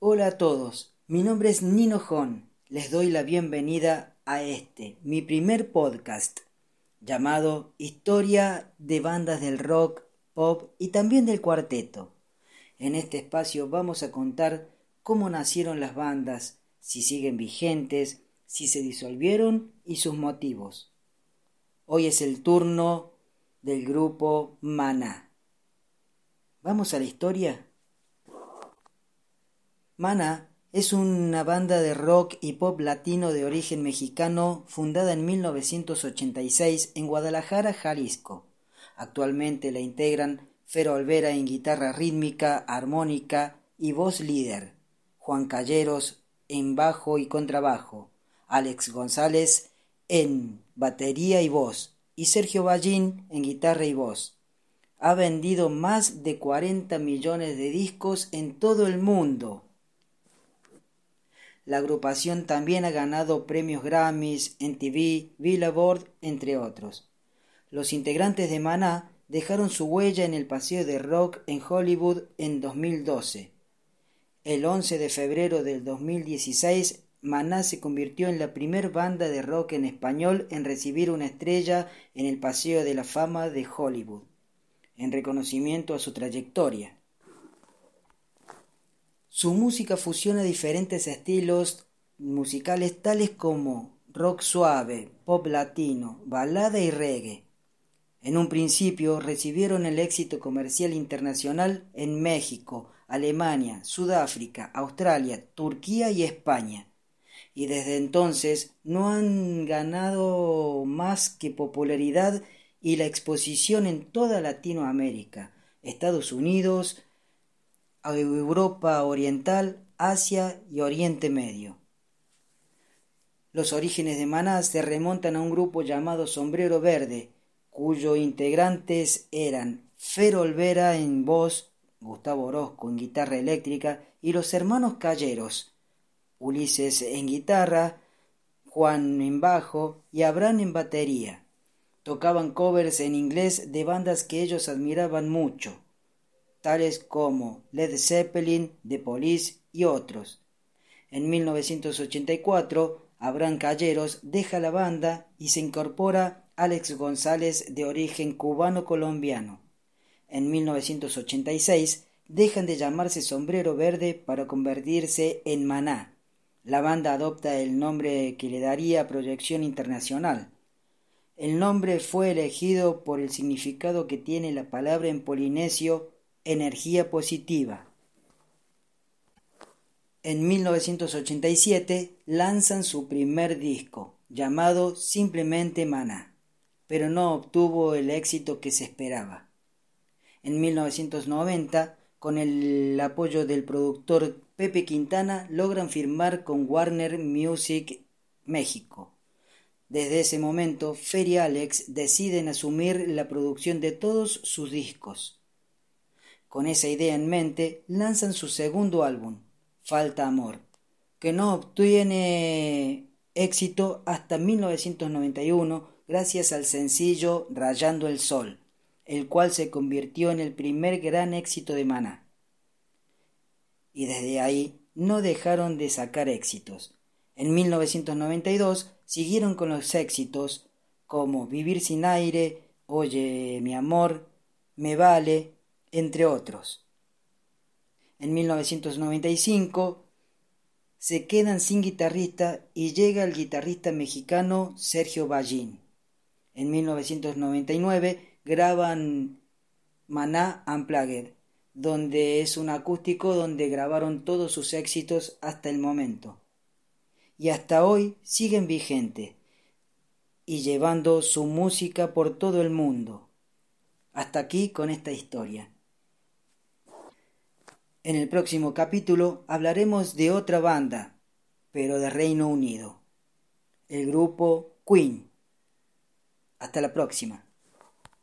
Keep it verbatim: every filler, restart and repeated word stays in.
Hola a todos, mi nombre es Nino Jon. Les doy la bienvenida a este, mi primer podcast, llamado Historia de bandas del rock, pop y también del cuarteto. En este espacio vamos a contar cómo nacieron las bandas, si siguen vigentes, si se disolvieron y sus motivos. Hoy es el turno del grupo Maná. ¿Vamos a la historia? Maná es una banda de rock y pop latino de origen mexicano fundada en mil novecientos ochenta y seis en Guadalajara, Jalisco. Actualmente la integran Fero Olvera en guitarra rítmica, armónica y voz líder, Juan Calleros en bajo y contrabajo, Alex González en batería y voz y Sergio Ballín en guitarra y voz. Ha vendido más de cuarenta millones de discos en todo el mundo. La agrupación también ha ganado premios Grammys, M T V, Billboard, entre otros. Los integrantes de Maná dejaron su huella en el Paseo de Rock en Hollywood en dos mil doce. El once de febrero del dos mil dieciséis, Maná se convirtió en la primer banda de rock en español en recibir una estrella en el Paseo de la Fama de Hollywood, en reconocimiento a su trayectoria. Su música fusiona diferentes estilos musicales tales como rock suave, pop latino, balada y reggae. En un principio recibieron el éxito comercial internacional en México, Alemania, Sudáfrica, Australia, Turquía y España. Y desde entonces no han ganado más que popularidad y la exposición en toda Latinoamérica, Estados Unidos, Europa Oriental, Asia y Oriente Medio. Los orígenes de Maná se remontan a un grupo llamado Sombrero Verde, cuyos integrantes eran Fero Olvera en voz, Gustavo Orozco en guitarra eléctrica y los hermanos Calleros, Ulises en guitarra, Juan en bajo y Abraham en batería. Tocaban covers en inglés de bandas que ellos admiraban mucho, tales como Led Zeppelin, The Police y otros. En mil novecientos ochenta y cuatro, Abraham Calleros deja la banda y se incorpora Alex González de origen cubano-colombiano. En mil novecientos ochenta y seis dejan de llamarse Sombrero Verde para convertirse en Maná. La banda adopta el nombre que le daría proyección internacional. El nombre fue elegido por el significado que tiene la palabra en polinesio energía positiva. En mil novecientos ochenta y siete lanzan su primer disco, llamado simplemente Maná, pero no obtuvo el éxito que se esperaba. En mil novecientos noventa, con el apoyo del productor Pepe Quintana, logran firmar con Warner Music México. Desde ese momento, Fer y Alex deciden asumir la producción de todos sus discos. Con esa idea en mente, lanzan su segundo álbum, Falta Amor, que no obtiene éxito hasta mil novecientos noventa y uno gracias al sencillo Rayando el Sol, el cual se convirtió en el primer gran éxito de Maná. Y desde ahí no dejaron de sacar éxitos. En mil novecientos noventa y dos siguieron con los éxitos como Vivir sin aire, Oye mi amor, Me vale, entre otros. En mil novecientos noventa y cinco se quedan sin guitarrista y llega el guitarrista mexicano Sergio Ballín. En mil novecientos noventa y nueve graban Maná Unplugged, donde es un acústico donde grabaron todos sus éxitos hasta el momento. Y hasta hoy siguen vigentes y llevando su música por todo el mundo. Hasta aquí con esta historia. En el próximo capítulo hablaremos de otra banda, pero de Reino Unido, el grupo Queen. Hasta la próxima.